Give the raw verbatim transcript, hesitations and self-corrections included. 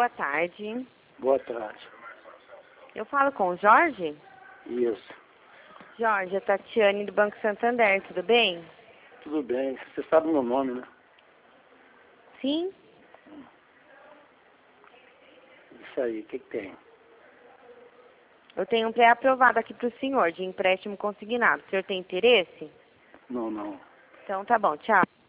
boa tarde. Boa tarde. Eu falo com o Jorge? Isso. Jorge, a Tatiane do Banco Santander, tudo bem? Tudo bem. Você sabe o meu nome, né? Sim? Isso aí, o que, que tem? Eu tenho um pré-aprovado aqui para o senhor, de empréstimo consignado. O senhor tem interesse? Não, não. Então tá bom, tchau.